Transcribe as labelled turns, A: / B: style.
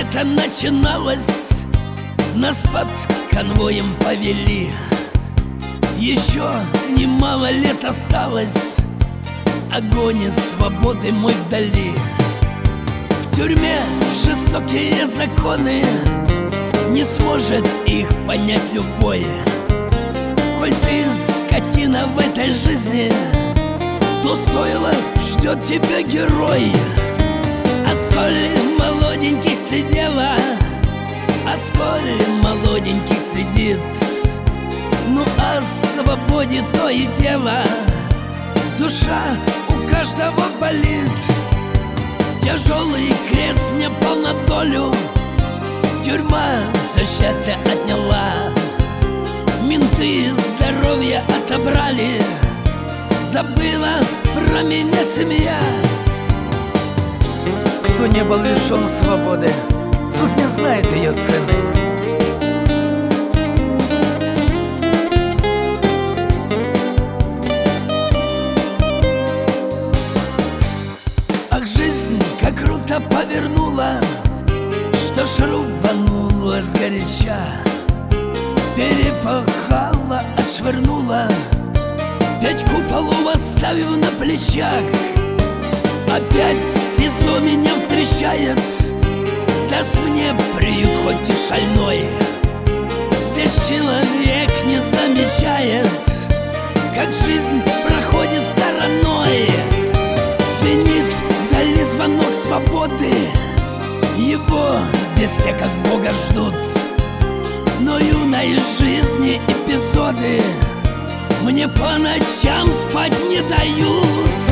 A: лето начиналось, нас под конвоем повели. Еще немало лет осталось, огонь и свободы мой вдали. В тюрьме жестокие законы, не сможет их понять любой. Коль ты скотина в этой жизни, то стоило, ждет тебя герой. А сколь молоденький сидела, а сколь молоденький сидит, ну о свободе то и дело, душа у каждого болит. Тяжелый крест мне пал на долю, тюрьма все счастье отняла. Менты здоровье отобрали, забыла про меня семья.
B: Кто не был лишен свободы, тут не знает ее цены.
A: Ах, жизнь как круто повернула, что ж рубанула сгоряча. Перепахала, отшвырнула, 5 куполов оставив на плечах. Опять СИЗО меня встречает, даст мне приют хоть и шальной. Здесь человек не замечает, как жизнь проходит стороной. Звенит вдали звонок свободы, его здесь все как Бога ждут. Но юной жизни эпизоды мне по ночам спать не дают.